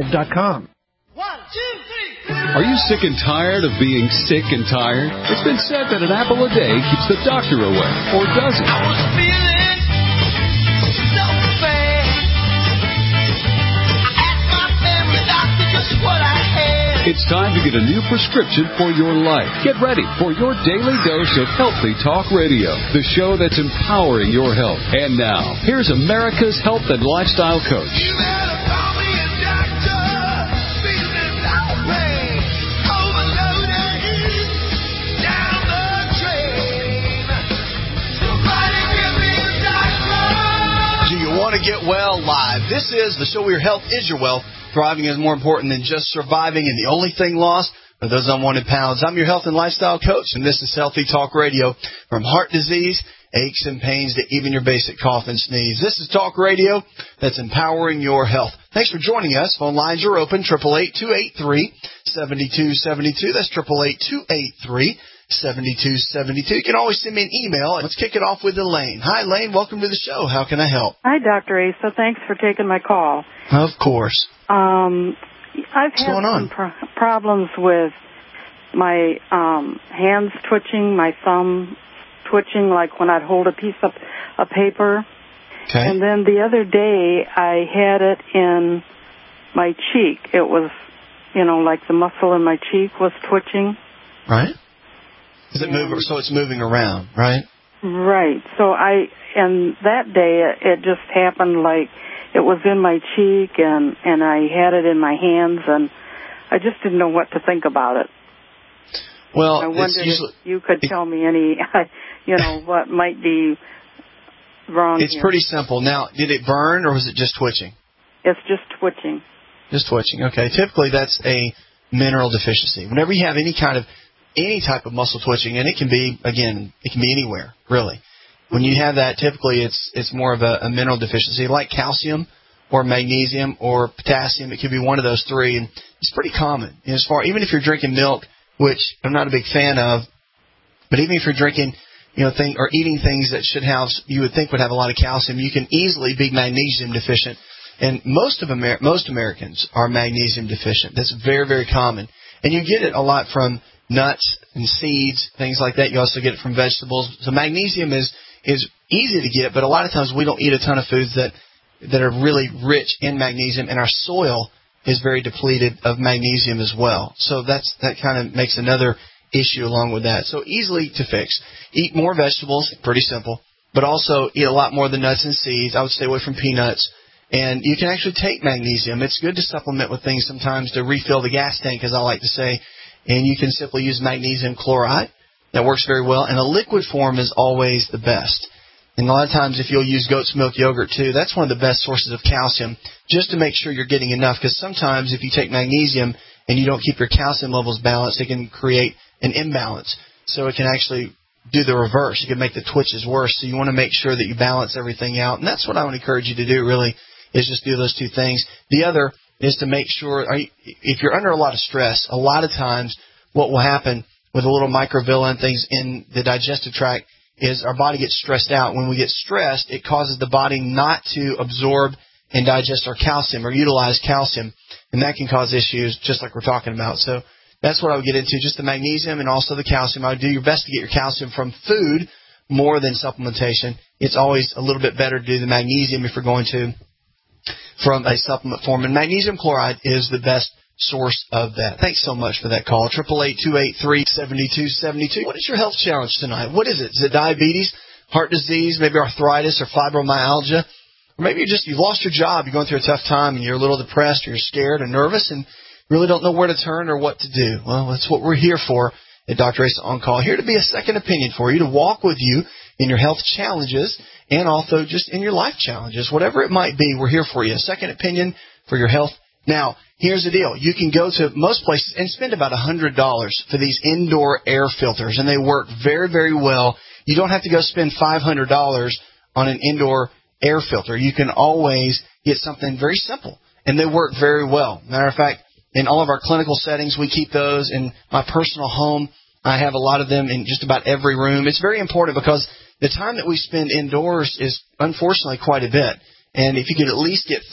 live.com. 1, 2, 3. Are you sick and tired of being sick and tired? It's been said that an apple a day keeps the doctor away, or does it? I was feeling so bad. I asked my family doctor just what I had. It's time to get a new prescription for your life. Get ready for your daily dose of Healthy Talk Radio, the show that's empowering your health. And now, here's America's health and lifestyle coach. You better call me a doctor. Feeling so bad. Overloaded. Down the drain. Somebody give me a doctor. Do you want to get well live? This is the show where your health is your wealth. Thriving is more important than just surviving, and the only thing lost are those unwanted pounds. I'm your health and lifestyle coach, and this is Healthy Talk Radio. From heart disease, aches and pains, to even your basic cough and sneeze. This is Talk Radio that's empowering your health. Thanks for joining us. Phone lines are open, 888-283-7272. That's 888-283-7272. You can always send me an email. Let's kick it off with Elaine. Hi, Elaine. Welcome to the show. How can I help? Hi, Dr. Asa. Thanks for taking my call. Of course. I've had some problems with my hands twitching, my thumb twitching, like when I'd hold a piece of paper. Okay. And then the other day, I had it in my cheek. It was, like the muscle in my cheek was twitching. Right. Does it move? So it's moving around, right? Right. And that day, it just happened like it was in my cheek, and I had it in my hands, and I just didn't know what to think about it. Well, I wondered if you could tell me any, what might be wrong. It's pretty simple. Now, did it burn, or was it just twitching? It's just twitching. Just twitching. Okay. Typically, that's a mineral deficiency. Whenever you have any type of muscle twitching, and it can be anywhere, really. When you have that, typically it's more of a mineral deficiency, like calcium or magnesium or potassium. It could be one of those three, and it's pretty common. Even if you're drinking milk, which I'm not a big fan of, but even if you're drinking, or eating things that you would think would have a lot of calcium, you can easily be magnesium deficient. And most Americans are magnesium deficient. That's very, very common, and you get it a lot from nuts and seeds, things like that. You also get it from vegetables. So magnesium is easy to get, but a lot of times we don't eat a ton of foods that are really rich in magnesium, and our soil is very depleted of magnesium as well. So that kind of makes another issue along with that. So easily to fix. Eat more vegetables, pretty simple, but also eat a lot more of the nuts and seeds. I would stay away from peanuts. And you can actually take magnesium. It's good to supplement with things sometimes to refill the gas tank, as I like to say. And you can simply use magnesium chloride. That works very well. And a liquid form is always the best. And a lot of times if you'll use goat's milk yogurt too, that's one of the best sources of calcium, just to make sure you're getting enough. Because sometimes if you take magnesium and you don't keep your calcium levels balanced, it can create an imbalance. So it can actually do the reverse. You can make the twitches worse. So you want to make sure that you balance everything out. And that's what I would encourage you to do, really, is just do those two things. The other is to make sure, if you're under a lot of stress, a lot of times what will happen with a little microvilli and things in the digestive tract is our body gets stressed out. When we get stressed, it causes the body not to absorb and digest our calcium or utilize calcium, and that can cause issues just like we're talking about. So that's what I would get into, just the magnesium and also the calcium. I would do your best to get your calcium from food more than supplementation. It's always a little bit better to do the magnesium if you're going to from a supplement form. And magnesium chloride is the best source of that. Thanks so much for that call. 888-283-7272. What is your health challenge tonight? What is it? Is it diabetes, heart disease, maybe arthritis or fibromyalgia? Or maybe you've lost your job, you're going through a tough time, and you're a little depressed, or you're scared and nervous, and really don't know where to turn or what to do. Well, that's what we're here for at Dr. Asa On Call. Here to be a second opinion for you, to walk with you in your health challenges and also just in your life challenges. Whatever it might be, we're here for you. A second opinion for your health. Now, here's the deal. You can go to most places and spend about $100 for these indoor air filters, and they work very, very well. You don't have to go spend $500 on an indoor air filter. You can always get something very simple, and they work very well. Matter of fact, in all of our clinical settings, we keep those. In my personal home, I have a lot of them in just about every room. It's very important because the time that we spend indoors is unfortunately quite a bit. And if you could at least get 30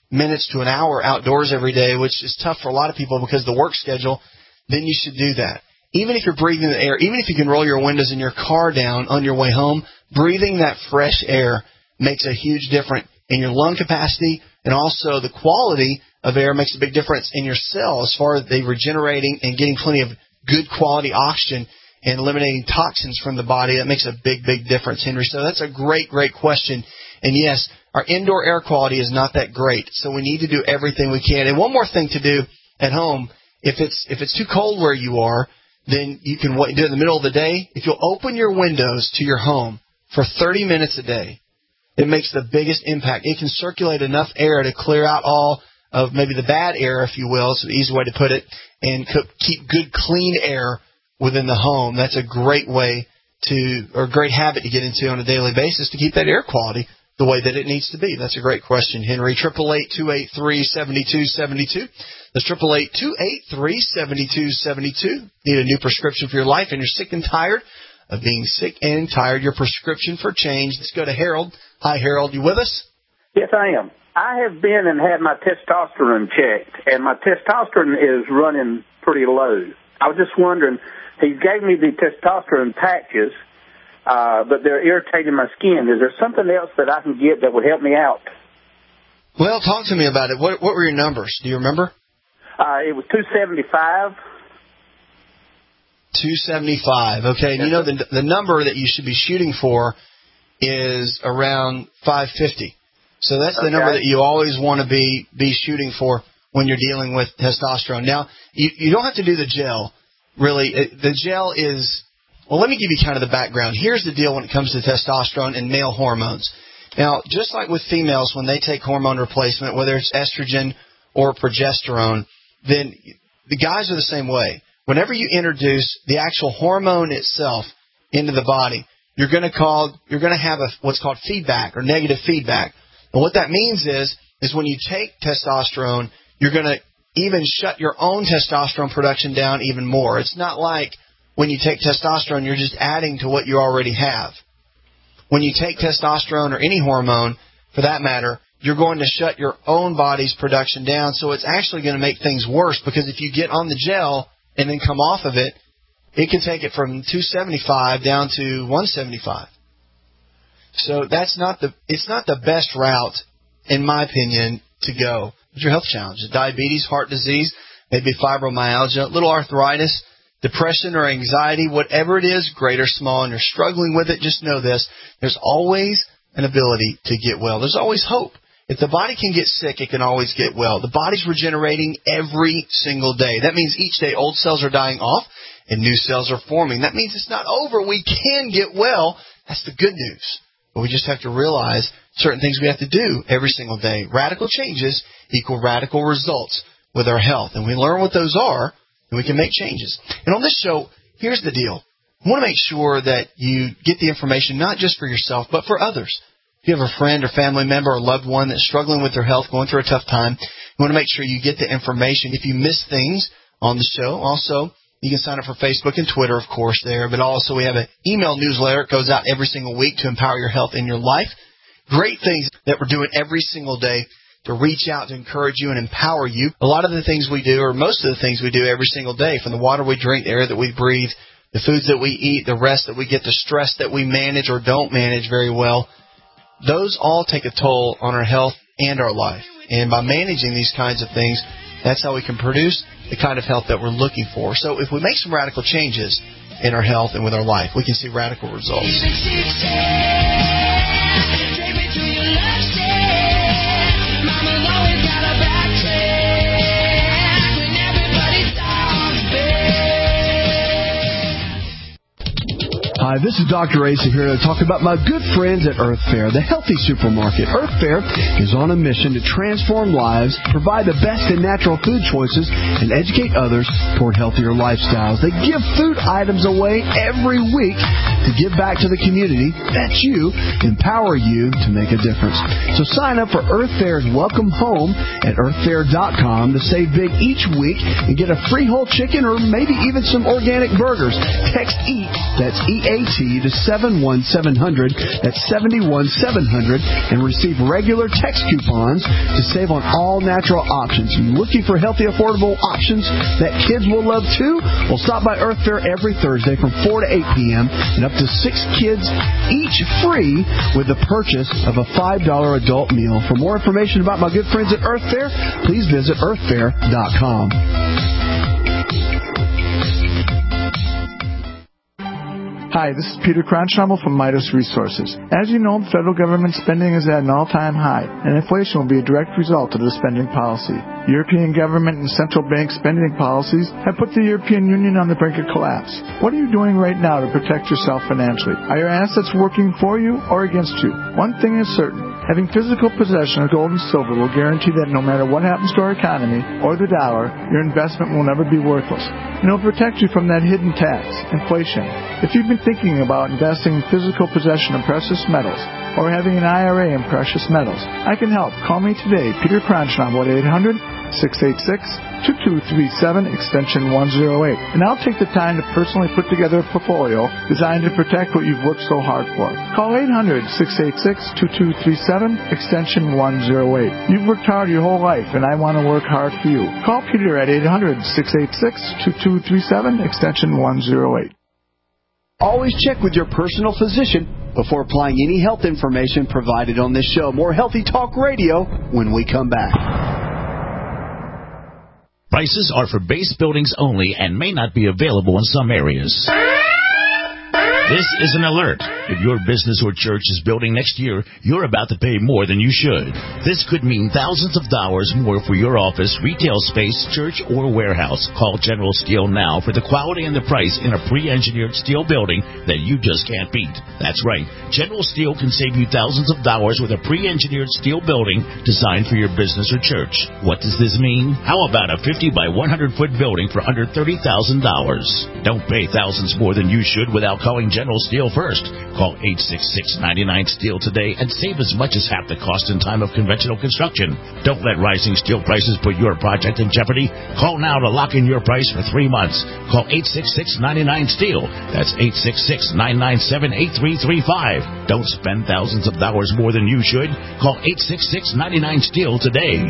minutes to an hour outdoors every day, which is tough for a lot of people because of the work schedule, then you should do that. Even if you're breathing the air, even if you can roll your windows in your car down on your way home, breathing that fresh air makes a huge difference in your lung capacity, and also the quality of air makes a big difference in your cells as far as they regenerating and getting plenty of good quality oxygen and eliminating toxins from the body. That makes a big, big difference, Henry. So that's a great, great question. And yes, our indoor air quality is not that great, so we need to do everything we can. And one more thing to do at home, if it's too cold where you are, then you can do it in the middle of the day. If you'll open your windows to your home for 30 minutes a day, it makes the biggest impact. It can circulate enough air to clear out all of maybe the bad air, if you will. It's an easy way to put it, and keep good, clean air within the home. That's a great way or a great habit to get into on a daily basis to keep that air quality the way that it needs to be. That's a great question, Henry. 888-283-7272. That's 888-283-7272. Need a new prescription for your life, and you're sick and tired of being sick and tired. Your prescription for change. Let's go to Harold. Hi, Harold. You with us? Yes, I am. I have been and had my testosterone checked, and my testosterone is running pretty low. I was just wondering, he gave me the testosterone patches, but they're irritating my skin. Is there something else that I can get that would help me out? Well, talk to me about it. What were your numbers? Do you remember? It was 275. 275. Okay, and you know the number that you should be shooting for is around 550. So that's the number that you always want to be shooting for when you're dealing with testosterone. Now, you don't have to do the gel, really. The gel is, well, let me give you kind of the background. Here's the deal when it comes to testosterone and male hormones. Now, just like with females, when they take hormone replacement, whether it's estrogen or progesterone, then the guys are the same way. Whenever you introduce the actual hormone itself into the body, you're going to have what's called feedback or negative feedback. And what that means is when you take testosterone, you're going to even shut your own testosterone production down even more. It's not like when you take testosterone, you're just adding to what you already have. When you take testosterone or any hormone, for that matter, you're going to shut your own body's production down. So it's actually going to make things worse, because if you get on the gel and then come off of it, it can take it from 275 down to 175. So it's not the best route, in my opinion, to go with your health challenges. Diabetes, heart disease, maybe fibromyalgia, little arthritis, depression or anxiety, whatever it is, great or small, and you're struggling with it, just know this. There's always an ability to get well. There's always hope. If the body can get sick, it can always get well. The body's regenerating every single day. That means each day old cells are dying off and new cells are forming. That means it's not over. We can get well. That's the good news. But we just have to realize certain things we have to do every single day. Radical changes equal radical results with our health. And we learn what those are, and we can make changes. And on this show, here's the deal. I want to make sure that you get the information not just for yourself, but for others. If you have a friend or family member or loved one that's struggling with their health, going through a tough time, you want to make sure you get the information. If you miss things on the show, also, you can sign up for Facebook and Twitter, of course, there. But also we have an email newsletter. It goes out every single week to empower your health in your life. Great things that we're doing every single day to reach out, to encourage you and empower you. A lot of the things we do, or most of the things we do every single day, from the water we drink, the air that we breathe, the foods that we eat, the rest that we get, the stress that we manage or don't manage very well, those all take a toll on our health and our life. And by managing these kinds of things, that's how we can produce the kind of health that we're looking for. So if we make some radical changes in our health and with our life, we can see radical results. Hi, this is Dr. Asa here to talk about my good friends at Earth Fare, the healthy supermarket. Earth Fare is on a mission to transform lives, provide the best in natural food choices, and educate others toward healthier lifestyles. They give food items away every week to give back to the community. That's you. Empower you to make a difference. So sign up for Earth Fare's Welcome Home at earthfare.com to save big each week and get a free whole chicken or maybe even some organic burgers. Text EAT, that's EAT, AT to 71700. That's 71700, and receive regular text coupons to save on all natural options. You looking for healthy, affordable options that kids will love too? Well, stop by Earth Fare every Thursday from 4 to 8 p.m. and up to 6 kids each free with the purchase of a $5 adult meal. For more information about my good friends at Earth Fare, please visit earthfare.com. Hi, this is Peter Kronschnabel from Midas Resources. As you know, the federal government spending is at an all-time high, and inflation will be a direct result of the spending policy. European government and central bank spending policies have put the European Union on the brink of collapse. What are you doing right now to protect yourself financially? Are your assets working for you or against you? One thing is certain. Having physical possession of gold and silver will guarantee that no matter what happens to our economy or the dollar, your investment will never be worthless. And it will protect you from that hidden tax, inflation. If you've been thinking about investing in physical possession of precious metals or having an IRA in precious metals, I can help. Call me today, Peter Kronschnabel, at 800-686-2237, extension 108. And I'll take the time to personally put together a portfolio designed to protect what you've worked so hard for. Call 800-686-2237, extension 108. You've worked hard your whole life, and I want to work hard for you. Call Peter at 800-686-2237, extension 108. Always check with your personal physician before applying any health information provided on this show. More Healthy Talk Radio when we come back. Prices are for base buildings only and may not be available in some areas. This is an alert. If your business or church is building next year, you're about to pay more than you should. This could mean thousands of dollars more for your office, retail space, church, or warehouse. Call General Steel now for the quality and the price in a pre-engineered steel building that you just can't beat. That's right. General Steel can save you thousands of dollars with a pre-engineered steel building designed for your business or church. What does this mean? How about a 50 by 100 foot building for under $30,000? Don't pay thousands more than you should without calling General Steel first. Call 866-99-STEEL today and save as much as half the cost in time of conventional construction. Don't let rising steel prices put your project in jeopardy. Call now to lock in your price for 3 months. Call 866-99-STEEL. That's 866-997-8335. Don't spend thousands of dollars more than you should. Call 866-99-STEEL today.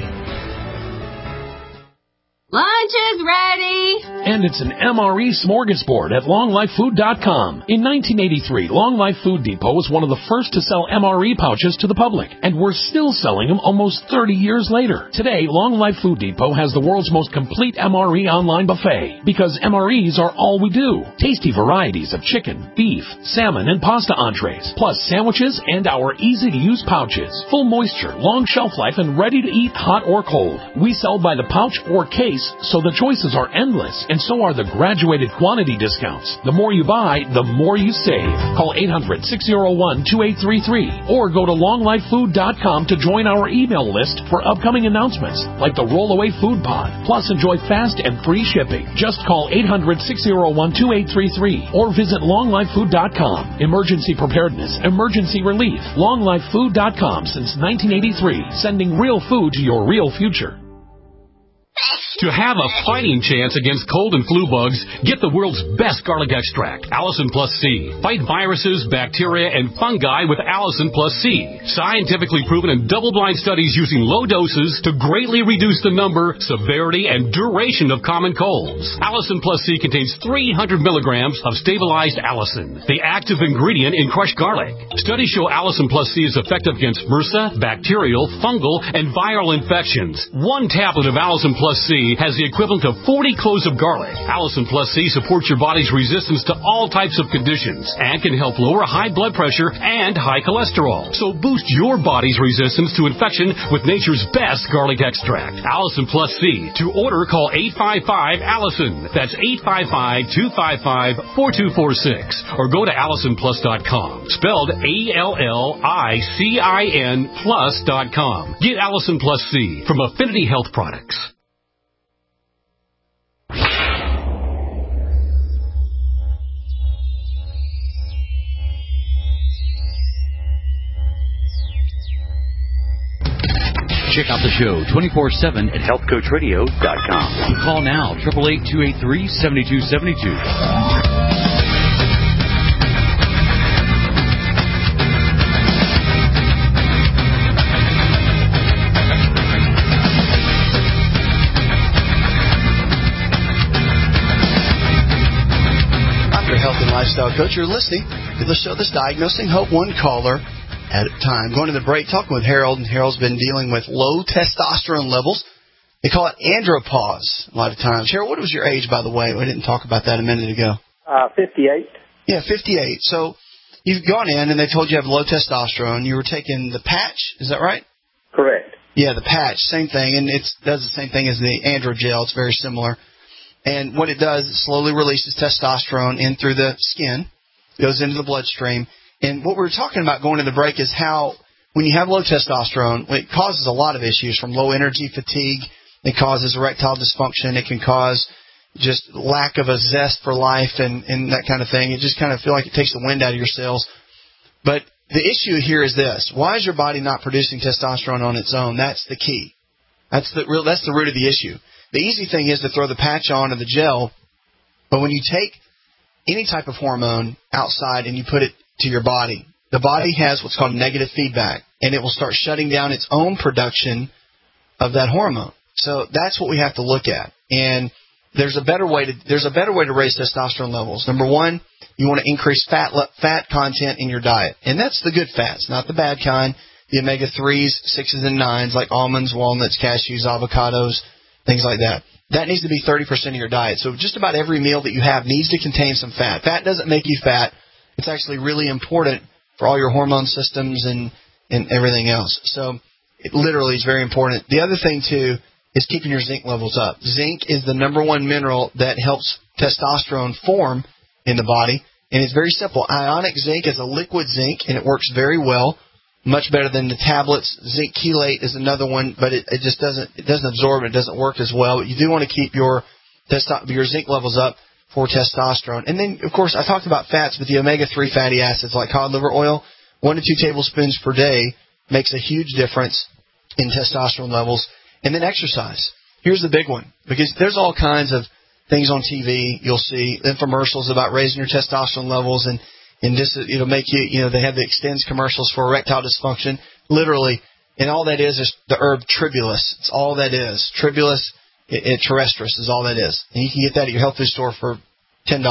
Lunch is ready! And it's an MRE smorgasbord at longlifefood.com. In 1983, Long Life Food Depot was one of the first to sell MRE pouches to the public, and we're still selling them almost 30 years later. Today, Long Life Food Depot has the world's most complete MRE online buffet, because MREs are all we do. Tasty varieties of chicken, beef, salmon, and pasta entrees, plus sandwiches and our easy-to-use pouches. Full moisture, long shelf life, and ready to eat hot or cold. We sell by the pouch or case, so the choices are endless, and so are the graduated quantity discounts. The more you buy, the more you save. Call 800-601-2833 or go to longlifefood.com to join our email list for upcoming announcements like the Rollaway Food Pod. Plus, enjoy fast and free shipping. Just call 800-601-2833 or visit longlifefood.com. Emergency preparedness, emergency relief. longlifefood.com since 1983, sending real food to your real future. To have a fighting chance against cold and flu bugs, get the world's best garlic extract, Allison Plus C. Fight viruses, bacteria, and fungi with Allison Plus C. Scientifically proven in double-blind studies using low doses to greatly reduce the number, severity, and duration of common colds. Allison Plus C contains 300 milligrams of stabilized allicin, the active ingredient in crushed garlic. Studies show Allison Plus C is effective against MRSA, bacterial, fungal, and viral infections. 1 tablet of Allison Plus C has the equivalent of 40 cloves of garlic. Allison Plus C supports your body's resistance to all types of conditions and can help lower high blood pressure and high cholesterol. So boost your body's resistance to infection with nature's best garlic extract, Allison Plus C. To order, call 855-ALLISON. That's 855-255-4246. Or go to AllisonPlus.com. Spelled ALLICIN plus.com. Get Allison Plus C from Affinity Health Products. Check out the show 24/7 at healthcoachradio.com. Call now, 888-283-7272. lifestyle coach. You're listening to the show that's diagnosing hope, one caller at a time. Going to the break, talking with Harold, and Harold's been dealing with low testosterone levels. They call it andropause a lot of times. Harold, what was your age, by the way? We didn't talk about that a minute ago. 58. Yeah, 58. So you've gone in and they told you have low testosterone. You were taking the patch, is that right? Correct. Yeah, the patch, same thing, and it does the same thing as the androgel. It's very similar. And what it does, it slowly releases testosterone in through the skin, goes into the bloodstream. And what we were talking about going to the break is how when you have low testosterone, it causes a lot of issues, from low energy, fatigue. It causes erectile dysfunction. It can cause just lack of a zest for life and that kind of thing. You just kind of feel like it takes the wind out of your sails. But the issue here is this. Why is your body not producing testosterone on its own? That's the key. That's the root of the issue. The easy thing is to throw the patch on or the gel, but when you take any type of hormone outside and you put it to your body, the body has what's called negative feedback, and it will start shutting down its own production of that hormone. So that's what we have to look at. And there's a better way to raise testosterone levels. Number one, you want to increase fat content in your diet, and that's the good fats, not the bad kind. The omega-3s, 6s, and 9s like almonds, walnuts, cashews, avocados, things like that. That needs to be 30% of your diet. So just about every meal that you have needs to contain some fat. Fat doesn't make you fat. It's actually really important for all your hormone systems and everything else. So it literally is very important. The other thing, too, is keeping your zinc levels up. Zinc is the number one mineral that helps testosterone form in the body. And it's very simple. Ionic zinc is a liquid zinc, and it works very well. Much better than the tablets. Zinc chelate is another one, but it just doesn't absorb. It doesn't work as well. But you do want to keep your zinc levels up for testosterone. And then, of course, I talked about fats, but the omega-3 fatty acids like cod liver oil, 1 to 2 tablespoons per day makes a huge difference in testosterone levels. And then exercise. Here's the big one, because there's all kinds of things on TV. You'll see infomercials about raising your testosterone levels, and this, it'll make you, they have the Extends commercials for erectile dysfunction, literally, and all that is the herb tribulus. It's all that is. Tribulus terrestris is all that is. And you can get that at your health food store for $10.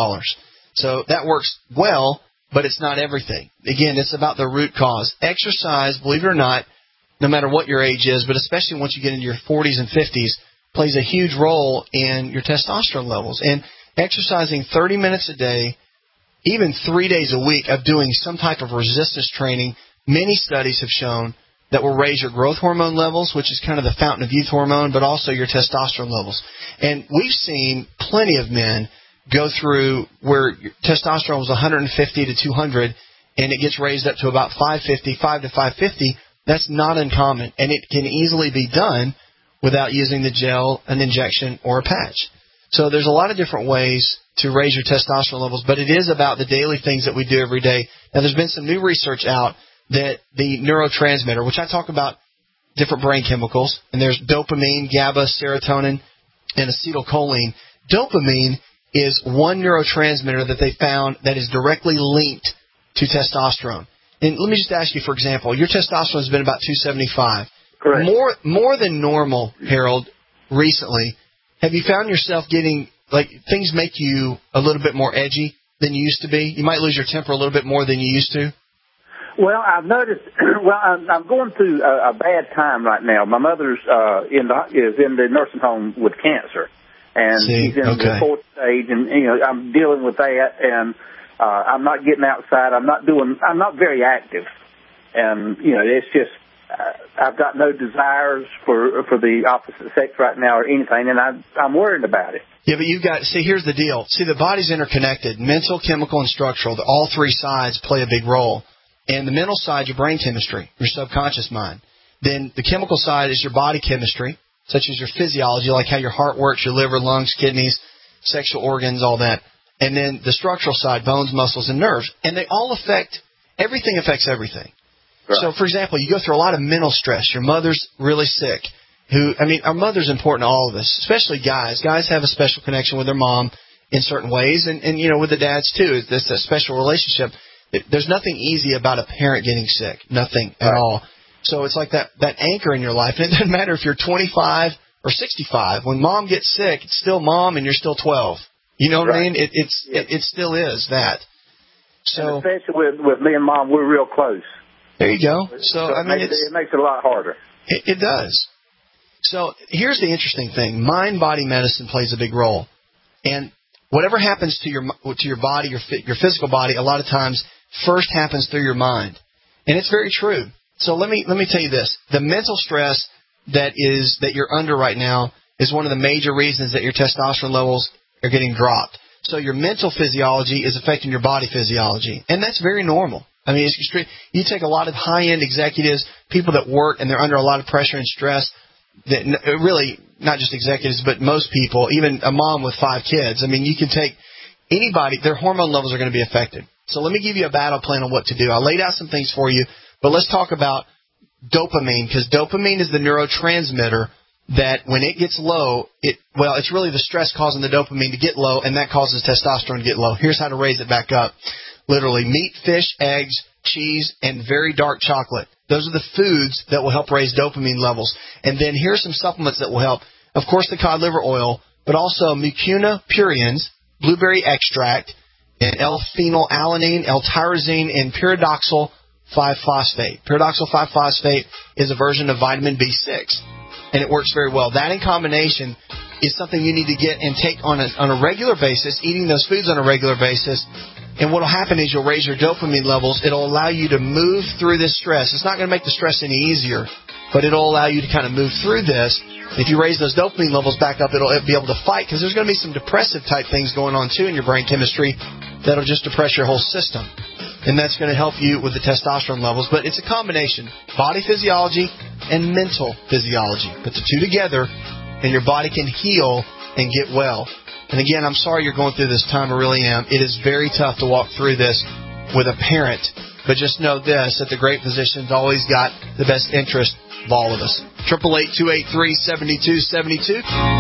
So that works well, but it's not everything. Again, it's about the root cause. Exercise, believe it or not, no matter what your age is, but especially once you get into your 40s and 50s, plays a huge role in your testosterone levels. And exercising 30 minutes a day, even 3 days a week of doing some type of resistance training, many studies have shown that will raise your growth hormone levels, which is kind of the fountain of youth hormone, but also your testosterone levels. And we've seen plenty of men go through where testosterone was 150 to 200, and it gets raised up to about 550, 5 to 550. That's not uncommon, and it can easily be done without using the gel, an injection, or a patch. So there's a lot of different ways to raise your testosterone levels, but it is about the daily things that we do every day. Now, there's been some new research out that the neurotransmitter, which I talk about different brain chemicals, and there's dopamine, GABA, serotonin, and acetylcholine. Dopamine is one neurotransmitter that they found that is directly linked to testosterone. And let me just ask you, for example, your testosterone has been about 275. Correct. More than normal, Harold, recently. Have you found yourself getting, things make you a little bit more edgy than you used to be? You might lose your temper a little bit more than you used to? Well, I've noticed, I'm going through a bad time right now. My mother's is in the nursing home with cancer, and she's in the 4th stage, and, I'm dealing with that, and I'm not getting outside. I'm not very active. And, it's just, I've got no desires for the opposite sex right now or anything, and I'm worried about it. Yeah, but here's the deal. See, the body's interconnected. Mental, chemical, and structural. All three sides play a big role. And the mental side, your brain chemistry, your subconscious mind. Then the chemical side is your body chemistry, such as your physiology, like how your heart works, your liver, lungs, kidneys, sexual organs, all that. And then the structural side, bones, muscles, and nerves. And they all everything affects everything. Right. So, for example, you go through a lot of mental stress. Your mother's really sick. Our mother's important to all of us, especially guys. Guys have a special connection with their mom in certain ways, and with the dads, too. It's a special relationship. There's nothing easy about a parent getting sick. Nothing at all. So it's like that anchor in your life. And it doesn't matter if you're 25 or 65. When mom gets sick, it's still mom and you're still 12. You know what I mean? It still is that. So, and especially with me and Mom, we're real close. There you go. So I mean, it makes it a lot harder. It does. So here's the interesting thing: mind-body medicine plays a big role, and whatever happens to your body, your physical body, a lot of times first happens through your mind, and it's very true. So let me tell you this: the mental stress that you're under right now is one of the major reasons that your testosterone levels are getting dropped. So your mental physiology is affecting your body physiology, and that's very normal. I mean, it's extreme. You take a lot of high-end executives, people that work, and they're under a lot of pressure and stress. That really, not just executives, but most people, even a mom with 5 kids. I mean, you can take anybody; their hormone levels are going to be affected. So let me give you a battle plan on what to do. I laid out some things for you, but let's talk about dopamine, because dopamine is the neurotransmitter that when it gets low, it's really the stress causing the dopamine to get low, and that causes testosterone to get low. Here's how to raise it back up. Literally, meat, fish, eggs, cheese, and very dark chocolate. Those are the foods that will help raise dopamine levels. And then here's some supplements that will help. Of course, the cod liver oil, but also mucuna pruriens, blueberry extract, and L-phenylalanine, L-tyrosine, and pyridoxal 5-phosphate. Pyridoxal 5-phosphate is a version of vitamin B6, and it works very well. That in combination is something you need to get and take on a regular basis, eating those foods on a regular basis. And what will happen is you'll raise your dopamine levels. It'll allow you to move through this stress. It's not going to make the stress any easier, but it'll allow you to kind of move through this. If you raise those dopamine levels back up, it'll be able to fight, because there's going to be some depressive type things going on too in your brain chemistry that'll just depress your whole system. And that's going to help you with the testosterone levels. But it's a combination, body physiology and mental physiology. Put the two together, and your body can heal and get well. And again, I'm sorry you're going through this time. I really am. It is very tough to walk through this with a parent. But just know this, that the great physician's always got the best interest of all of us. 888-283-7272.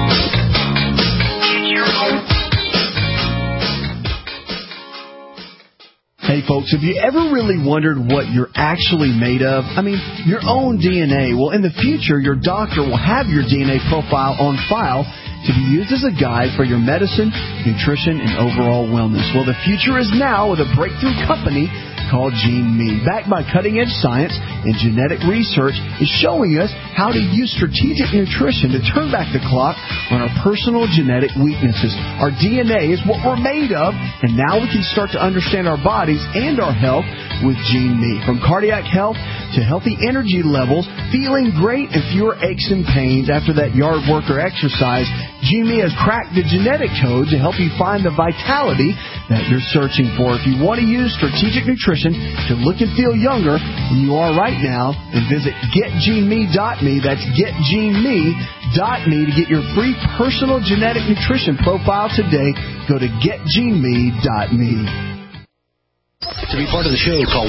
Hey folks, have you ever really wondered what you're actually made of? I mean, your own DNA. Well, in the future, your doctor will have your DNA profile on file to be used as a guide for your medicine, nutrition, and overall wellness. Well, the future is now with a breakthrough company called GeneMe. Backed by cutting-edge science and genetic research, is showing us how to use strategic nutrition to turn back the clock on our personal genetic weaknesses. Our DNA is what we're made of, and now we can start to understand our bodies and our health with GeneMe. From cardiac health to healthy energy levels, feeling great and fewer aches and pains after that yard work or exercise, GeneMe has cracked the genetic code to help you find the vitality that you're searching for. If you want to use strategic nutrition to look and feel younger than you are right now, then visit getgeneme.me. That's getgeneme.me to get your free personal genetic nutrition profile today. Go to getgeneme.me. To be part of the show, call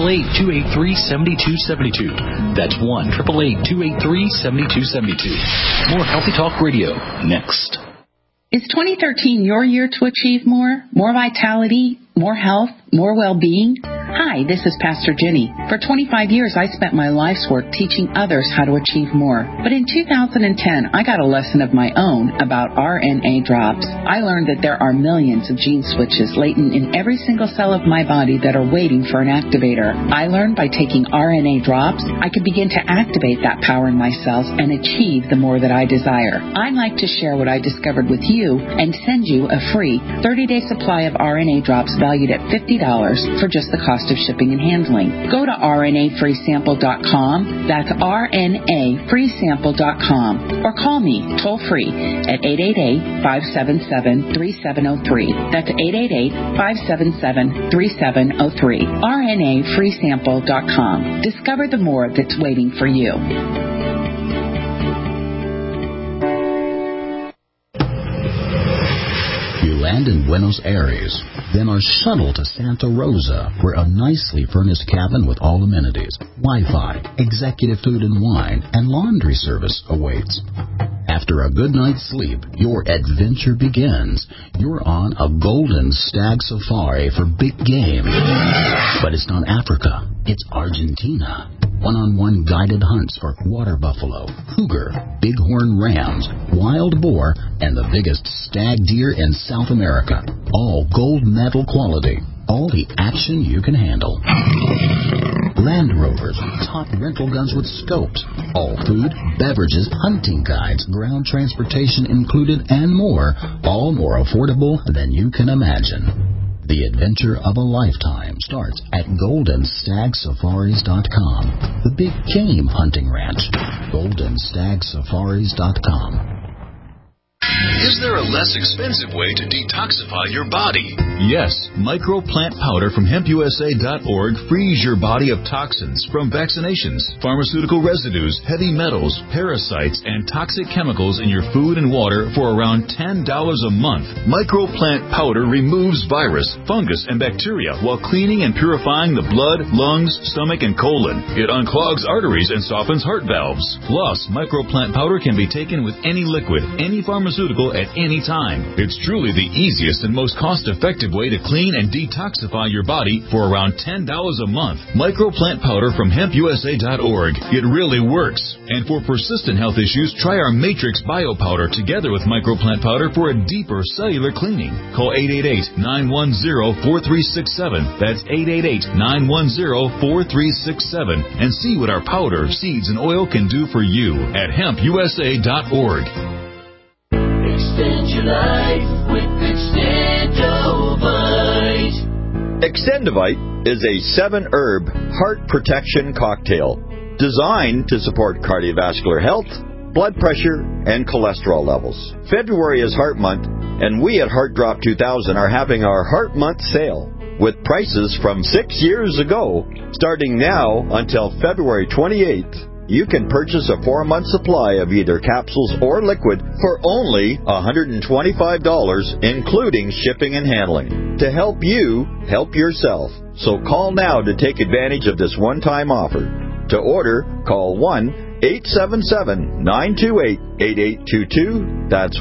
1-888-283-7272. That's 1-888-283-7272. More Healthy Talk Radio next. Is 2013 your year to achieve more? More vitality, more health, more well-being? Hi, this is Pastor Jenny. For 25 years, I spent my life's work teaching others how to achieve more. But in 2010, I got a lesson of my own about RNA drops. I learned that there are millions of gene switches latent in every single cell of my body that are waiting for an activator. I learned by taking RNA drops, I could begin to activate that power in my cells and achieve the more that I desire. I'd like to share what I discovered with you and send you a free 30-day supply of RNA drops valued at $50 for just the cost of shipping and handling. Go to RNAfreesample.com. That's RNAfreesample.com. Or call me toll-free at 888-577-3703. That's 888-577-3703. RNAfreesample.com. Discover the more that's waiting for you. You land in Buenos Aires, then are shuttled to Santa Rosa, where a nicely furnished cabin with all amenities, Wi-Fi, executive food and wine, and laundry service awaits. After a good night's sleep, your adventure begins. You're on a golden stag safari for big game. But it's not Africa, it's Argentina. one-on-one guided hunts for water buffalo, cougar, bighorn rams, wild boar, and the biggest stag deer in South America. All gold medal quality. All the action you can handle. Land Rovers, top rental guns with scopes. All food, beverages, hunting guides, ground transportation included, and more. All more affordable than you can imagine. The adventure of a lifetime starts at GoldenStagSafaris.com. The big game hunting ranch. GoldenStagSafaris.com. Is there a less expensive way to detoxify your body? Yes, microplant powder from HempUSA.org frees your body of toxins from vaccinations, pharmaceutical residues, heavy metals, parasites, and toxic chemicals in your food and water for around $10 a month. Microplant powder removes virus, fungus, and bacteria while cleaning and purifying the blood, lungs, stomach, and colon. It unclogs arteries and softens heart valves. Plus, microplant powder can be taken with any liquid, any pharmaceutical at any time. It's truly the easiest and most cost-effective way to clean and detoxify your body for around $10 a month. Microplant powder from HempUSA.org. It really works. And for persistent health issues, try our Matrix Bio Powder together with microplant powder for a deeper cellular cleaning. Call 888-910-4367. That's 888-910-4367. And see what our powder, seeds, and oil can do for you at HempUSA.org. Extend your life with Extendovite. Extendovite is a 7-herb heart protection cocktail designed to support cardiovascular health, blood pressure, and cholesterol levels. February is Heart Month, and we at Heart Drop 2000 are having our Heart Month sale with prices from 6 years ago. Starting now until February 28th, you can purchase a 4-month supply of either capsules or liquid for only $125, including shipping and handling, to help you help yourself. So call now to take advantage of this one-time offer. To order, call 1-877-928-8822. That's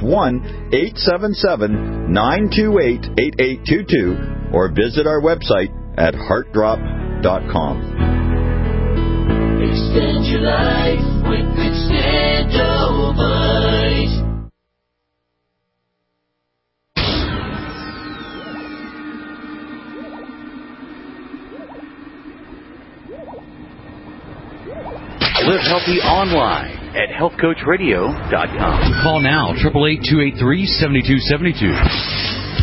1-877-928-8822. Or visit our website at heartdrop.com. Extend your life with Extendovite. Live healthy online at healthcoachradio.com. Call now, 888-283-7272.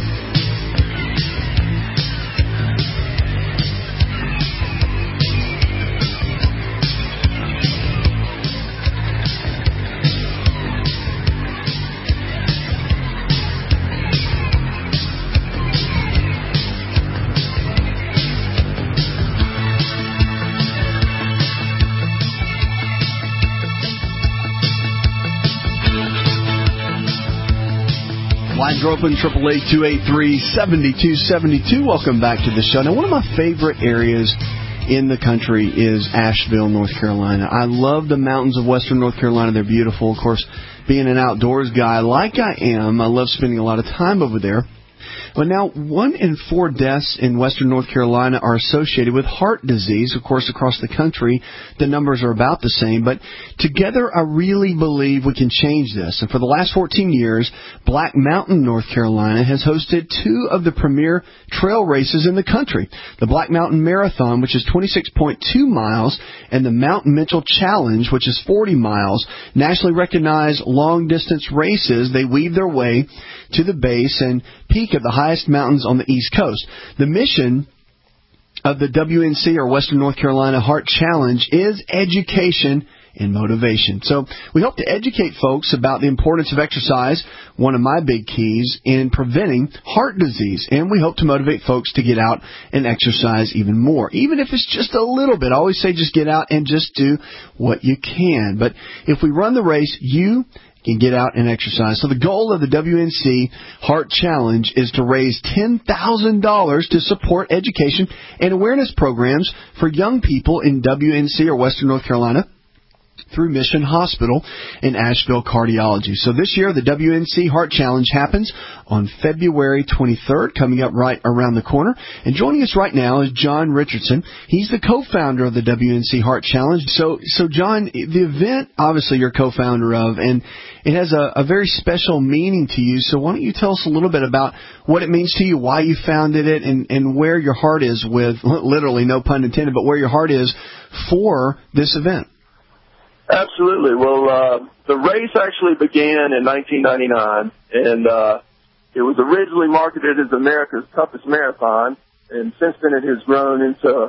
Lines are open, 888-283-7272. Welcome back to the show. Now, one of my favorite areas in the country is Asheville, North Carolina. I love the mountains of western North Carolina. They're beautiful. Of course, being an outdoors guy like I am, I love spending a lot of time over there. But now, 1 in 4 deaths in western North Carolina are associated with heart disease. Of course, across the country, the numbers are about the same. But together, I really believe we can change this. And for the last 14 years, Black Mountain, North Carolina, has hosted 2 of the premier trail races in the country. The Black Mountain Marathon, which is 26.2 miles, and the Mount Mitchell Challenge, which is 40 miles. Nationally recognized long-distance races, they weave their way to the base and peak of the highest mountains on the East Coast. The mission of the WNC, or Western North Carolina Heart Challenge, is education and motivation. So we hope to educate folks about the importance of exercise, one of my big keys in preventing heart disease. And we hope to motivate folks to get out and exercise even more, even if it's just a little bit. I always say just get out and just do what you can. But if we run the race, you can get out and exercise. So the goal of the WNC Heart Challenge is to raise $10,000 to support education and awareness programs for young people in WNC or Western North Carolina. through Mission Hospital in Asheville Cardiology. So this year, the WNC Heart Challenge happens on February 23rd, coming up right around the corner. And joining us right now is John Richardson. He's the co-founder of the WNC Heart Challenge. So John, the event, obviously, you're co-founder of, and it has a very special meaning to you. So why don't you tell us a little bit about what it means to you, why you founded it, and where your heart is with, literally, no pun intended, but where your heart is for this event. Absolutely. Well, the race actually began in 1999, and it was originally marketed as America's toughest marathon, and since then it has grown into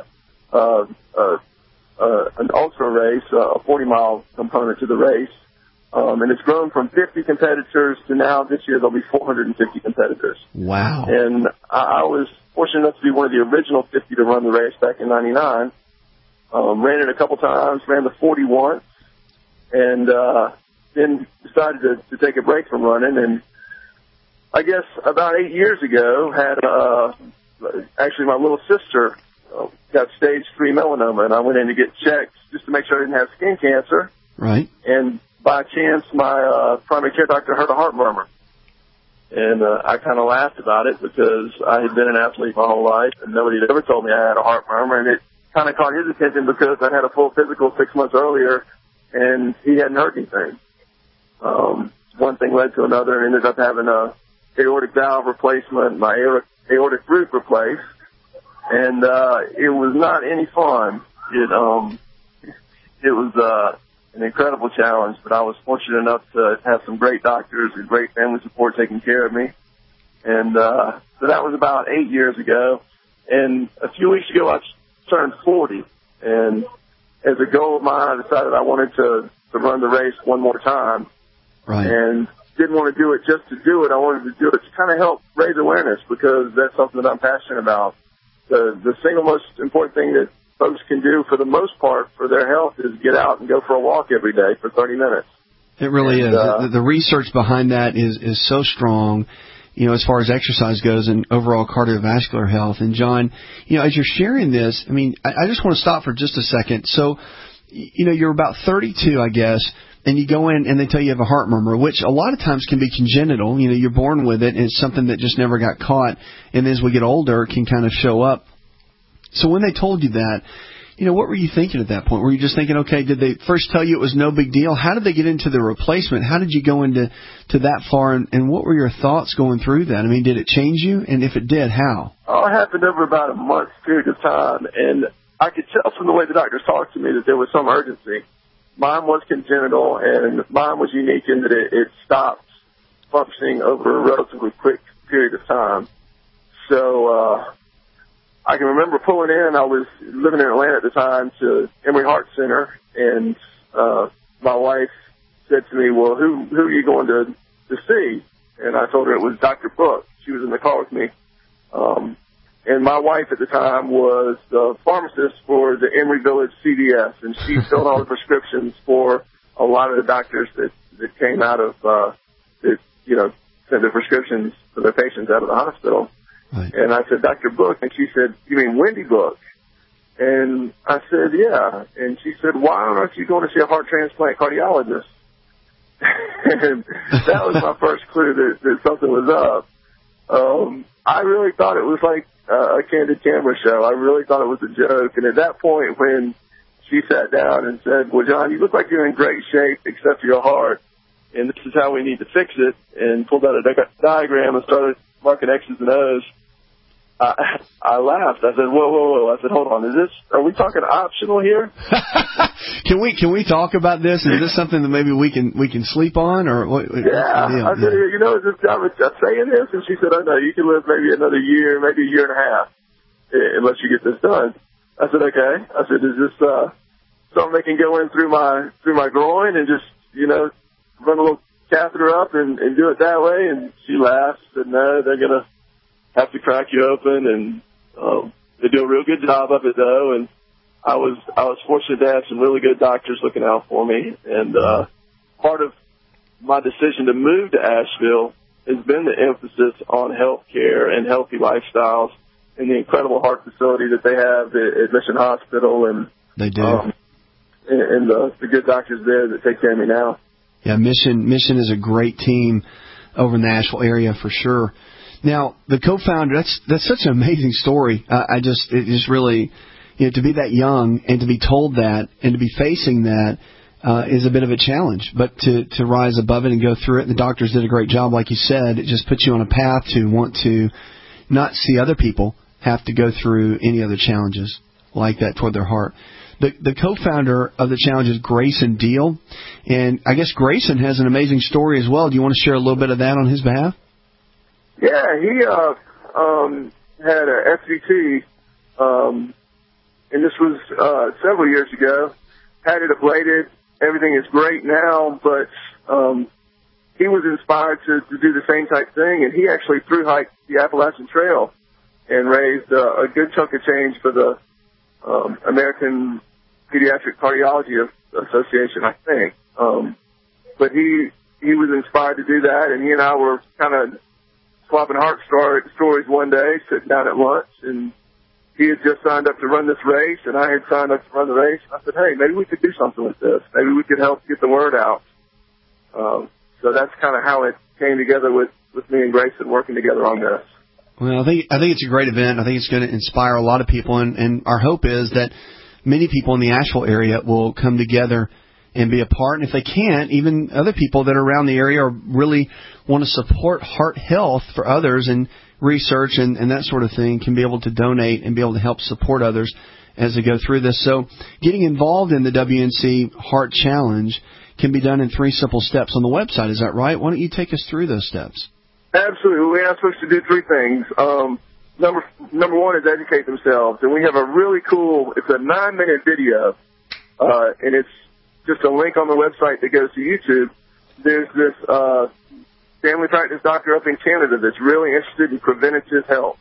an ultra race, a 40-mile component to the race. And it's grown from 50 competitors to now this year there'll be 450 competitors. Wow. And I was fortunate enough to be one of the original 50 to run the race back in 99. Ran it a couple times, ran the 40 once, and then decided to take a break from running. And I guess about 8 years ago actually my little sister got stage 3 melanoma, and I went in to get checked just to make sure I didn't have skin cancer. Right. And by chance, my primary care doctor heard a heart murmur. And I kind of laughed about it because I had been an athlete my whole life, and nobody had ever told me I had a heart murmur. And it kind of caught his attention because I had a full physical 6 months earlier, and he hadn't heard anything. One thing led to another, and ended up having a aortic valve replacement, my aortic root replaced. And it was not any fun. It was an incredible challenge, but I was fortunate enough to have some great doctors and great family support taking care of me. And so that was about 8 years ago. And a few weeks ago, I turned 40. And as a goal of mine, I decided I wanted to run the race one more time. Right. And didn't want to do it just to do it. I wanted to do it to kind of help raise awareness because that's something that I'm passionate about. The single most important thing that folks can do for the most part for their health is get out and go for a walk every day for 30 minutes. It really is. The research behind that is so strong, as far as exercise goes and overall cardiovascular health. And John, as you're sharing this, I just want to stop for just a second. So, you're about 32, I guess, and you go in and they tell you have a heart murmur, which a lot of times can be congenital. You're born with it and it's something that just never got caught. And as we get older, it can kind of show up. So when they told you that, what were you thinking at that point? Were you just thinking, okay, did they first tell you it was no big deal? How did they get into the replacement? How did you go into that far? And what were your thoughts going through that? Did it change you? And if it did, how? Oh, it happened over about a month period of time. And I could tell from the way the doctors talked to me that there was some urgency. Mine was congenital, and mine was unique in that it stopped functioning over a relatively quick period of time. So, I can remember pulling in. I was living in Atlanta at the time to Emory Heart Center, and my wife said to me, "Well, who are you going to see?" And I told her it was Dr. Book. She was in the car with me. And my wife at the time was the pharmacist for the Emory Village CVS, and she filled all the prescriptions for a lot of the doctors that came out of sent their prescriptions for their patients out of the hospital. Right. And I said, Dr. Book. And she said, "You mean Wendy Book?" And I said, "Yeah." And she said, "Why aren't you going to see a heart transplant cardiologist?" And that was my first clue that something was up. I really thought it was like a candid camera show. I really thought it was a joke. And at that point, when she sat down and said, "Well, John, you look like you're in great shape except for your heart, and this is how we need to fix it," and pulled out a diagram and started marking X's and O's, I laughed. I said, whoa. I said, hold on. Are we talking optional here? Can we talk about this? Is this something that maybe we can sleep on, or what? Yeah. I said, is this job saying this? And she said, "Oh no, you can live maybe another year, maybe a year and a half, unless you get this done." I said, "Okay." I said, "Is this something they can go in through my groin and just run a little catheter up and do it that way?" And she laughed. Said, "No, they're gonna have to crack you open, and they do a real good job of it though." And I was fortunate to have some really good doctors looking out for me. And part of my decision to move to Asheville has been the emphasis on health care and healthy lifestyles and the incredible heart facility that they have at Mission Hospital. And they do. and the good doctors there that take care of me now. Yeah, Mission is a great team over in the Asheville area for sure. Now, the co-founder, that's such an amazing story. It just really, to be that young and to be told that and to be facing that is a bit of a challenge. But to rise above it and go through it, the doctors did a great job, like you said. It just puts you on a path to want to not see other people have to go through any other challenges like that toward their heart. The co-founder of the challenge is Grayson Deal, and I guess Grayson has an amazing story as well. Do you want to share a little bit of that on his behalf? Yeah, he had a SVT, and this was several years ago. Had it ablated. Everything is great now, but he was inspired to do the same type thing, and he actually thru-hiked the Appalachian Trail and raised a good chunk of change for the American Pediatric Cardiology Association, I think. But he was inspired to do that, and he and I were kind of swapping heart stories one day, sitting down at lunch, and he had just signed up to run this race, and I had signed up to run the race. I said, hey, maybe we could do something with this. Maybe we could help get the word out. So that's kind of how it came together with me and Grayson working together on this. Well, I think it's a great event. I think it's going to inspire a lot of people, and our hope is that many people in the Asheville area will come together and be a part. And if they can't, even other people that are around the area or really want to support heart health for others and research and that sort of thing can be able to donate and be able to help support others as they go through this. So getting involved in the WNC Heart Challenge can be done in 3 simple steps on the website. Is that right? Why don't you take us through those steps? Absolutely. We are supposed to do 3 things. Number one is educate themselves. And we have a really cool, it's a 9-minute video, and it's just a link on the website that goes to YouTube. There's this family practice doctor up in Canada that's really interested in preventative health.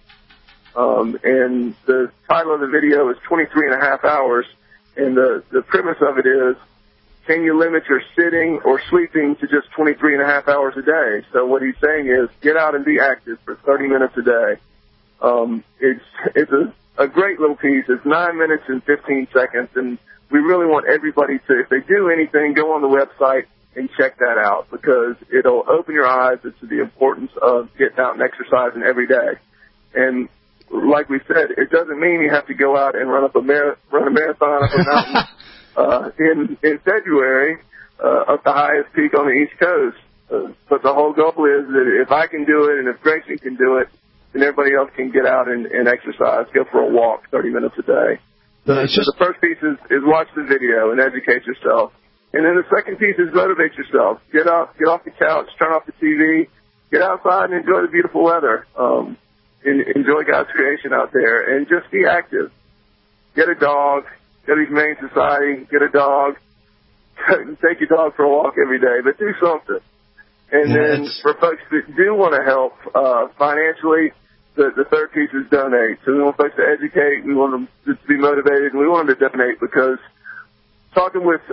And the title of the video is 23 and a half hours. And the premise of it is, can you limit your sitting or sleeping to just 23 and a half hours a day? So what he's saying is get out and be active for 30 minutes a day. It's a great little piece. It's 9 minutes and 15 seconds. And we really want everybody to, if they do anything, go on the website and check that out because it'll open your eyes as to the importance of getting out and exercising every day. And like we said, it doesn't mean you have to go out and run a marathon up a mountain in February up the highest peak on the East Coast. But the whole goal is that if I can do it and if Grayson can do it, then everybody else can get out and exercise, go for a walk 30 minutes a day. So the first piece is watch the video and educate yourself. And then the second piece is motivate yourself. Get off the couch, turn off the TV, get outside and enjoy the beautiful weather. Enjoy God's creation out there and just be active. Get a dog. Go to Humane Society, get a dog. Take your dog for a walk every day, but do something. And then for folks that do want to help financially, the third piece is donate. So we want folks to educate, we want them to be motivated, and we want them to donate because talking with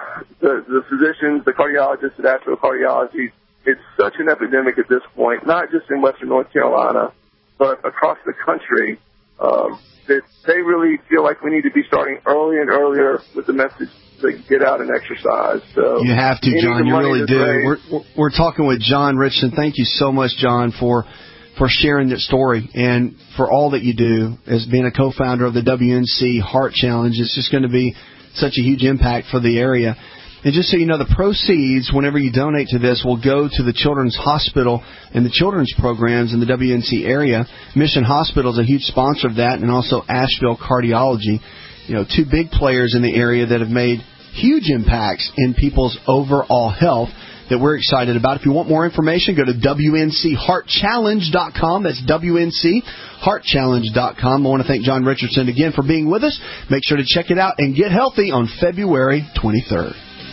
the physicians, the cardiologists at Asheville Cardiology, it's such an epidemic at this point, not just in Western North Carolina, but across the country, that they really feel like we need to be starting earlier and earlier with the message to get out and exercise. So you have to, John. You really do. We're talking with John Richardson. Thank you so much, John, for sharing that story and for all that you do as being a co-founder of the WNC Heart Challenge. It's just going to be such a huge impact for the area. And just so you know, the proceeds, whenever you donate to this, will go to the Children's Hospital and the children's programs in the WNC area. Mission Hospital is a huge sponsor of that, and also Asheville Cardiology. 2 big players in the area that have made huge impacts in people's overall health that we're excited about. If you want more information, go to WNCHeartChallenge.com. That's WNCHeartChallenge.com. I want to thank John Richardson again for being with us. Make sure to check it out and get healthy on February 23rd.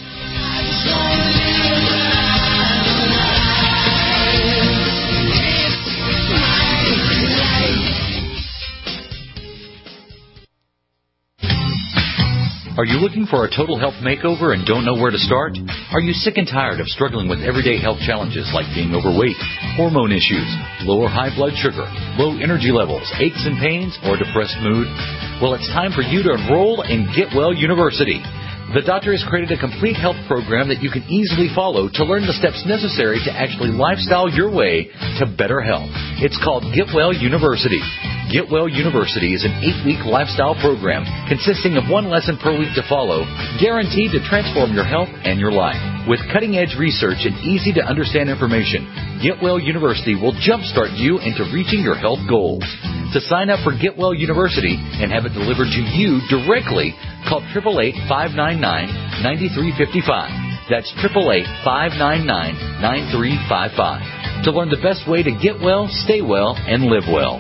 Are you looking for a total health makeover and don't know where to start? Are you sick and tired of struggling with everyday health challenges like being overweight, hormone issues, low or high blood sugar, low energy levels, aches and pains, or depressed mood? Well, it's time for you to enroll in Get Well University. The doctor has created a complete health program that you can easily follow to learn the steps necessary to actually lifestyle your way to better health. It's called Get Well University. Get Well University is an 8-week lifestyle program consisting of 1 lesson per week to follow, guaranteed to transform your health and your life. With cutting-edge research and easy-to-understand information, Get Well University will jumpstart you into reaching your health goals. To sign up for Get Well University and have it delivered to you directly, call 888-599-9355. That's 888-599-9355. To learn the best way to get well, stay well, and live well.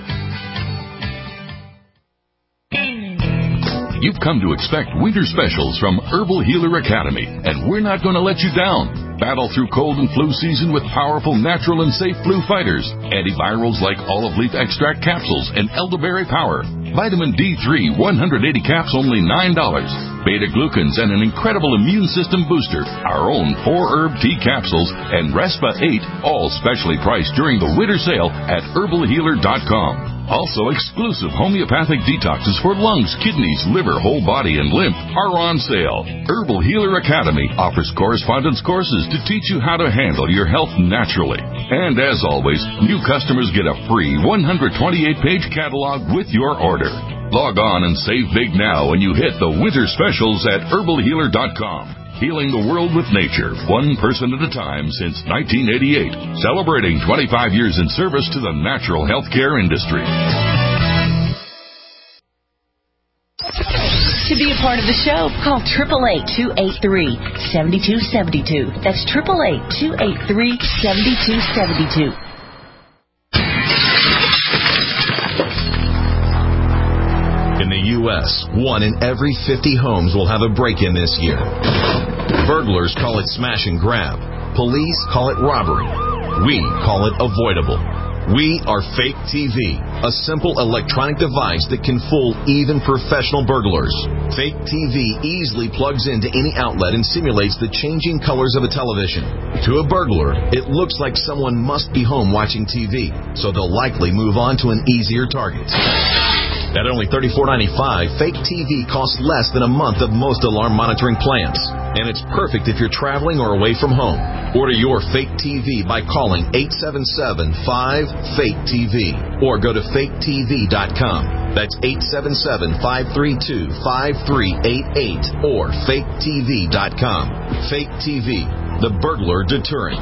You've come to expect winter specials from Herbal Healer Academy, and we're not going to let you down. Battle through cold and flu season with powerful, natural, and safe flu fighters. Antivirals like olive leaf extract capsules and elderberry power. Vitamin D3, 180 caps, only $9. Beta-glucans and an incredible immune system booster. Our own 4-herb tea capsules and Respa 8, all specially priced during the winter sale at herbalhealer.com. Also, exclusive homeopathic detoxes for lungs, kidneys, liver, whole body, and lymph are on sale. Herbal Healer Academy offers correspondence courses to teach you how to handle your health naturally. And as always, new customers get a free 128-page catalog with your order. Log on and save big now when you hit the winter specials at herbalhealer.com. Healing the world with nature, one person at a time since 1988. Celebrating 25 years in service to the natural healthcare industry. To be a part of the show, call 888-283-7272. That's 888-283-7272. In the U.S., 1 in every 50 homes will have a break-in this year. Burglars call it smash and grab. Police call it robbery. We call it avoidable. We are Fake TV, a simple electronic device that can fool even professional burglars. Fake TV easily plugs into any outlet and simulates the changing colors of a television. To a burglar, it looks like someone must be home watching TV, so they'll likely move on to an easier target. At only $34.95, Fake TV costs less than a month of most alarm monitoring plans. And it's perfect if you're traveling or away from home. Order your Fake TV by calling 877-5-FAKE-TV or go to faketv.com. That's 877-532-5388 or faketv.com. Fake TV, the burglar deterrent.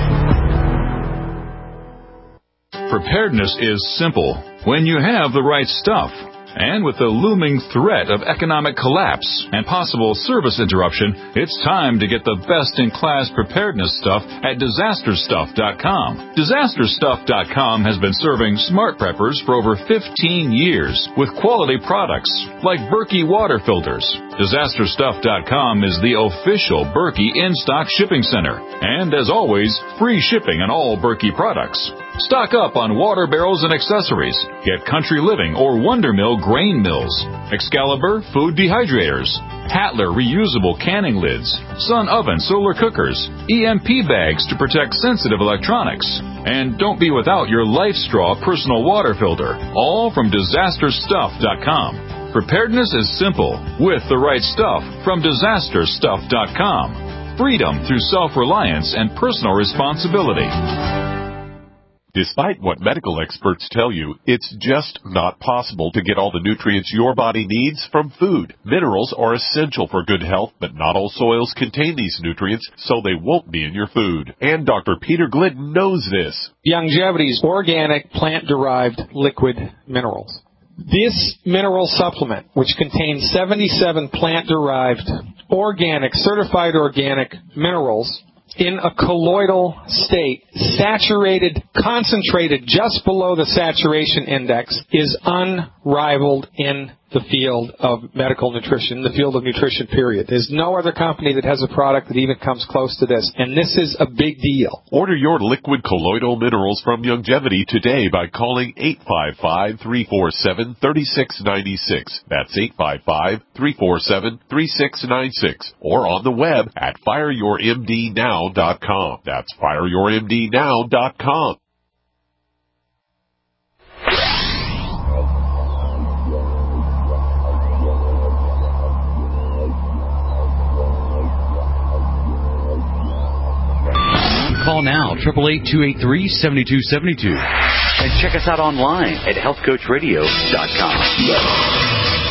Preparedness is simple when you have the right stuff. And with the looming threat of economic collapse and possible service interruption, it's time to get the best-in-class preparedness stuff at DisasterStuff.com. DisasterStuff.com has been serving smart preppers for over 15 years with quality products like Berkey water filters. DisasterStuff.com is the official Berkey in-stock shipping center. And as always, free shipping on all Berkey products. Stock up on water barrels and accessories. Get Country Living or Wonder Mill grain mills, Excalibur food dehydrators, Hatler reusable canning lids, Sun oven solar cookers, EMP bags to protect sensitive electronics. And don't be without your Life Straw personal water filter, all from DisasterStuff.com. Preparedness is simple with the right stuff from DisasterStuff.com. Freedom through self-reliance and personal responsibility. Despite what medical experts tell you, it's just not possible to get all the nutrients your body needs from food. Minerals are essential for good health, but not all soils contain these nutrients, so they won't be in your food. And Dr. Peter Glidden knows this. Youngevity's organic plant-derived liquid minerals. This mineral supplement, which contains 77 plant-derived certified organic minerals, in a colloidal state, saturated, concentrated just below the saturation index, is unrivaled in the field of medical nutrition, the field of nutrition, period. There's no other company that has a product that even comes close to this, and this is a big deal. Order your liquid colloidal minerals from Youngevity today by calling 855-347-3696. That's 855-347-3696. Or on the web at fireyourmdnow.com. That's fireyourmdnow.com. Call now, 888-283-7272. And check us out online at healthcoachradio.com.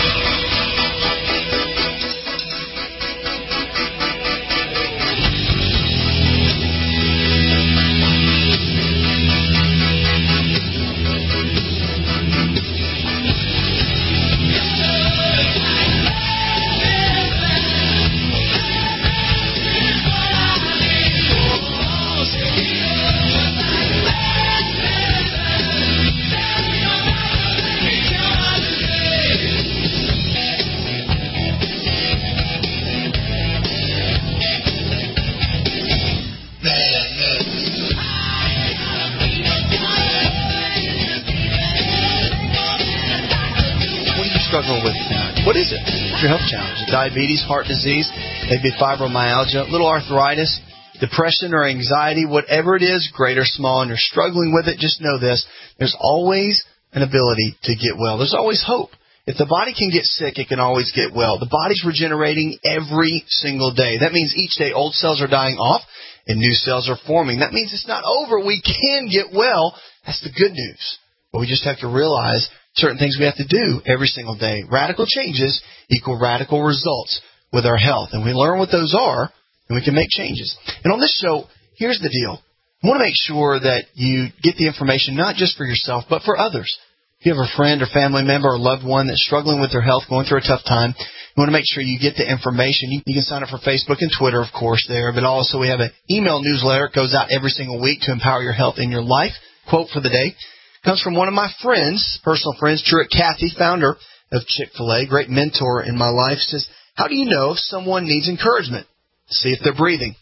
What is it? What's your health challenge? Diabetes, heart disease, maybe fibromyalgia, little arthritis, depression or anxiety, whatever it is, great or small, and you're struggling with it, just know this. There's always an ability to get well. There's always hope. If the body can get sick, it can always get well. The body's regenerating every single day. That means each day old cells are dying off and new cells are forming. That means it's not over. We can get well. That's the good news. But we just have to realize certain things we have to do every single day. Radical changes equal radical results with our health. And we learn what those are, and we can make changes. And on this show, here's the deal. I want to make sure that you get the information not just for yourself, but for others. If you have a friend or family member or loved one that's struggling with their health, going through a tough time, you want to make sure you get the information. You can sign up for Facebook and Twitter, of course, there. But also we have an email newsletter. It goes out every single week to empower your health in your life. Quote for the day comes from one of my friends, personal friends, Truett Cathy, founder of Chick-fil-A, great mentor in my life, says, how do you know if someone needs encouragement? See if they're breathing.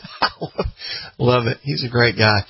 Love it. He's a great guy.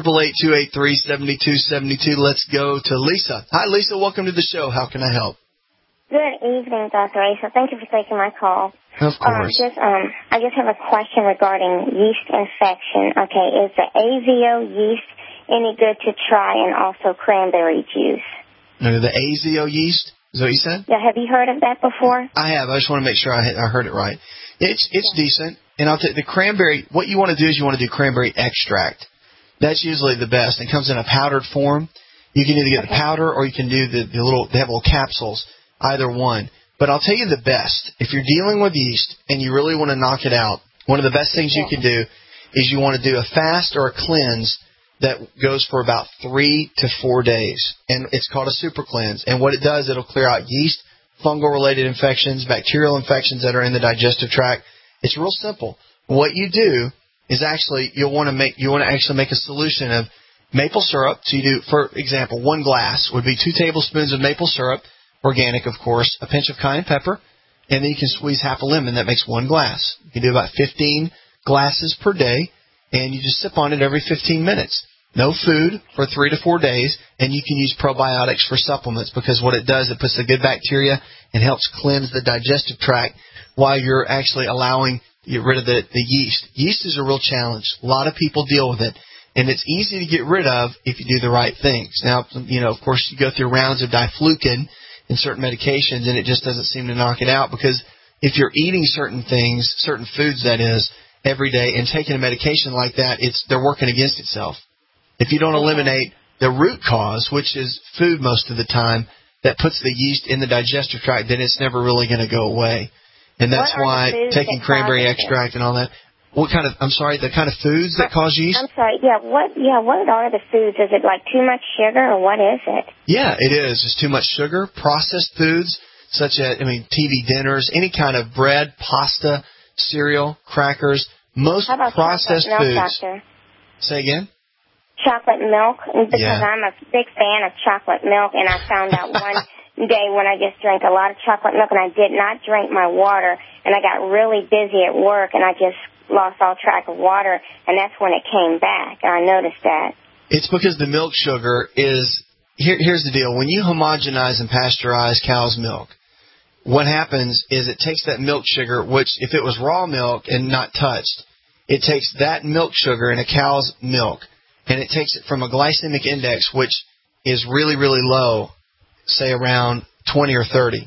888-283-7272. Let's go to Lisa. Hi, Lisa. Welcome to the show. How can I help? Good evening, Dr. Asa. Thank you for taking my call. Of course. I just have a question regarding yeast infection. Okay, is the AZO yeast any good to try, and also cranberry juice? No, the AZO yeast? Is that what you said? Yeah, have you heard of that before? I have. I just want to make sure I heard it right. It's decent. And I'll tell you, the cranberry, what you want to do is you want to do cranberry extract. That's usually the best. It comes in a powdered form. You can either get the powder or you can do the little, they have little capsules, either one. But I'll tell you the best. If you're dealing with yeast and you really want to knock it out, one of the best things you can do is you want to do a fast or a cleanse that goes for about 3 to 4 days. And it's called a super cleanse. And what it does, it'll clear out yeast, fungal-related infections, bacterial infections that are in the digestive tract. It's real simple. What you do is actually you want to actually make a solution of maple syrup. So you do, for example, 1 glass would be 2 tablespoons of maple syrup, organic, of course, a pinch of cayenne pepper, and then you can squeeze half a lemon. That makes 1 glass. You can do about 15 glasses per day, and you just sip on it every 15 minutes. No food for 3 to 4 days, and you can use probiotics for supplements because what it does, it puts the good bacteria and helps cleanse the digestive tract while you're actually allowing to get rid of the yeast. Yeast is a real challenge. A lot of people deal with it, and it's easy to get rid of if you do the right things. Now, of course, you go through rounds of diflucan and certain medications, and it just doesn't seem to knock it out because if you're eating certain things, certain foods, that is, every day and taking a medication like that, they're working against itself. If you don't eliminate the root cause, which is food most of the time, that puts the yeast in the digestive tract, then it's never really going to go away. And that's why taking cranberry extract and all that. The kind of foods that cause yeast? I'm sorry, what are the foods? Is it like too much sugar, or what is it? Yeah, it is. It's too much sugar. Processed foods, such as, TV dinners, any kind of bread, pasta, cereal, crackers, most processed foods. Doctor? Say again? Chocolate milk, because I'm a big fan of chocolate milk, and I found out one day when I just drank a lot of chocolate milk, and I did not drink my water, and I got really busy at work, and I just lost all track of water, and that's when it came back, and I noticed that. It's because the milk sugar is, here's the deal, when you homogenize and pasteurize cow's milk, what happens is it takes that milk sugar, which if it was raw milk and not touched, it takes that milk sugar in a cow's milk, and it takes it from a glycemic index, which is really, really low, say around 20 or 30,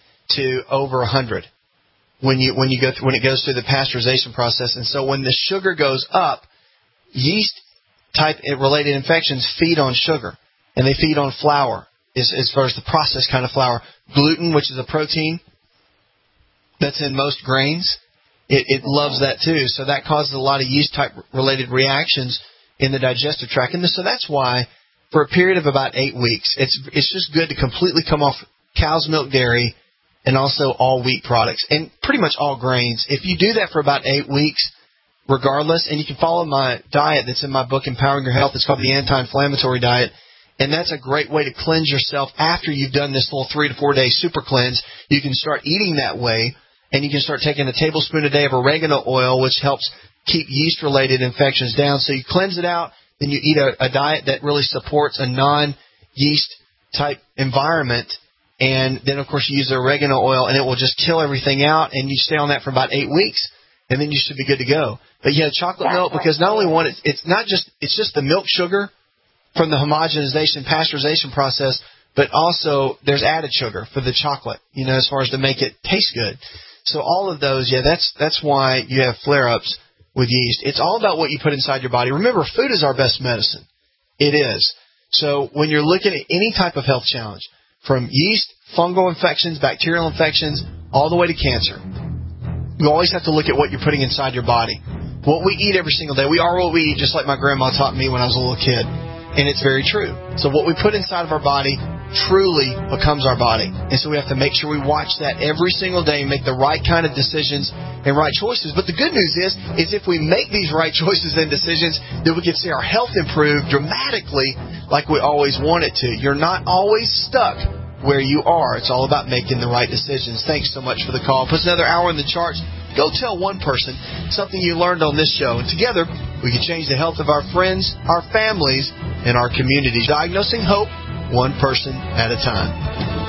to over 100 when it goes through the pasteurization process. And so when the sugar goes up, yeast-type related infections feed on sugar, and they feed on flour, as far as the processed kind of flour. Gluten, which is a protein that's in most grains, it loves that too. So that causes a lot of yeast-type related reactions in the digestive tract. And so that's why, for a period of about 8 weeks, it's just good to completely come off cow's milk dairy and also all wheat products and pretty much all grains. If you do that for about 8 weeks, regardless, and you can follow my diet that's in my book, Empowering Your Health. It's called the Anti-Inflammatory Diet. And that's a great way to cleanse yourself after you've done this little 3 to 4 day super cleanse. You can start eating that way, and you can start taking a tablespoon a day of oregano oil, which helps keep yeast-related infections down. So you cleanse it out, then you eat a diet that really supports a non-yeast type environment, and then, of course, you use the oregano oil, and it will just kill everything out, and you stay on that for about 8 weeks, and then you should be good to go. But yeah, chocolate milk, because not only it's just the milk sugar from the homogenization, pasteurization process, but also there's added sugar for the chocolate, as far as to make it taste good. So all of those, that's why you have flare-ups with yeast. It's all about what you put inside your body. Remember, food is our best medicine. It is. So when you're looking at any type of health challenge, from yeast, fungal infections, bacterial infections, all the way to cancer, you always have to look at what you're putting inside your body. What we eat every single day, we are what we eat, just like my grandma taught me when I was a little kid. And it's very true. So what we put inside of our body truly becomes our body. And so we have to make sure we watch that every single day and make the right kind of decisions and right choices. But the good news is if we make these right choices and decisions, then we can see our health improve dramatically like we always want it to. You're not always stuck where you are. It's all about making the right decisions. Thanks so much for the call. Puts another hour in the charts. Go tell one person something you learned on this show. And together, we can change the health of our friends, our families, and our communities. Diagnosing hope, one person at a time.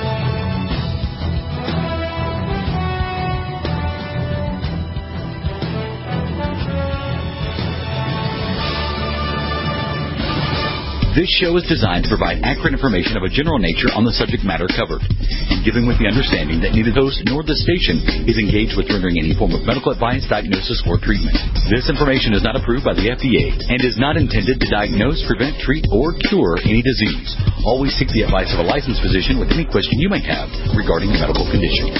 This show is designed to provide accurate information of a general nature on the subject matter covered, and given with the understanding that neither host nor the station is engaged with rendering any form of medical advice, diagnosis, or treatment. This information is not approved by the FDA and is not intended to diagnose, prevent, treat, or cure any disease. Always seek the advice of a licensed physician with any question you may have regarding a medical condition.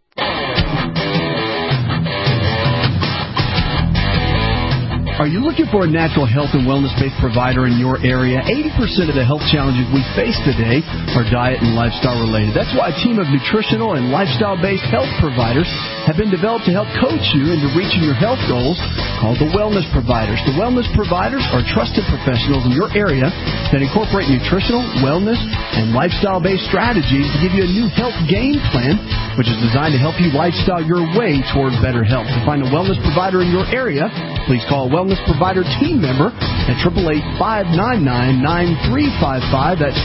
Are you looking for a natural health and wellness-based provider in your area? 80% of the health challenges we face today are diet and lifestyle related. That's why a team of nutritional and lifestyle-based health providers have been developed to help coach you into reaching your health goals, called the Wellness Providers. The Wellness Providers are trusted professionals in your area that incorporate nutritional, wellness, and lifestyle-based strategies to give you a new health game plan, which is designed to help you lifestyle your way toward better health. To find a wellness provider in your area, please call a Wellness Provider team member at 888-599-9355. That's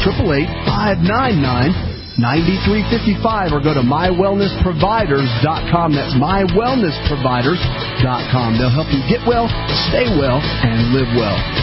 888-599-9355. Or go to mywellnessproviders.com. That's mywellnessproviders.com. They'll help you get well, stay well, and live well.